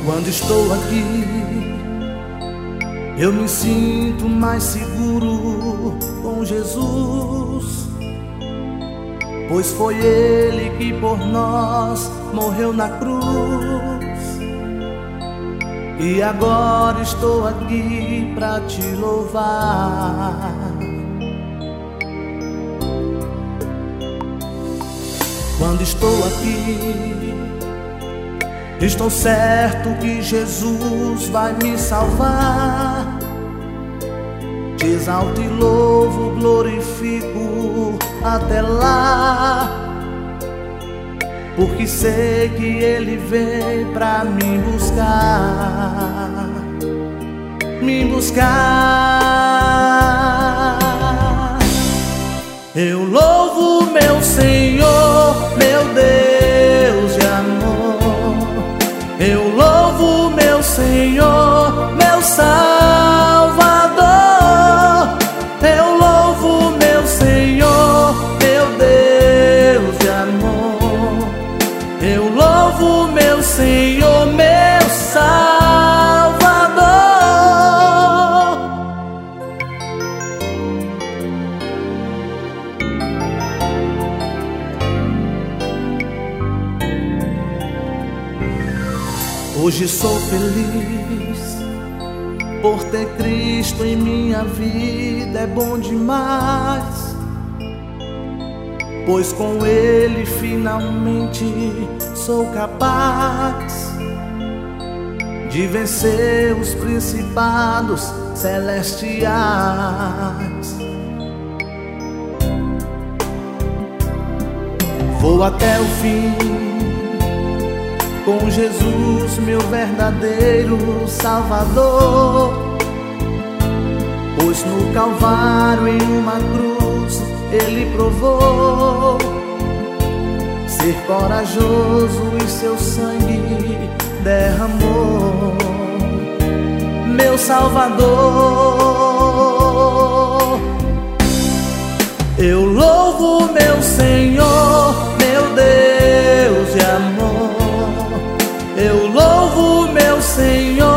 Quando estou aqui, eu me sinto mais seguro com Jesus, pois foi Ele que por nós morreu na cruz. E agora estou aqui pra te louvar. Quando estou aqui, estou certo que Jesus vai me salvar. Te exalto e louvo, glorifico até lá, porque sei que Ele vem pra me buscar, me buscar. Eu louvo meu Senhor, meu Deus de amor. Eu louvo meu Senhor, meu Salvador. Eu louvo meu Senhor, meu Deus de amor. Eu louvo meu Senhor, meu Salvador. Hoje sou feliz por ter Cristo em minha vida, é bom demais, pois com Ele finalmente sou capaz de vencer os principados celestiais. Vou até o fim com Jesus, meu verdadeiro Salvador, pois no Calvário em uma cruz Ele provou ser corajoso e seu sangue derramou. Meu Salvador, eu louvo meu Senhor, meu Deus de amor. Eu louvo meu Senhor,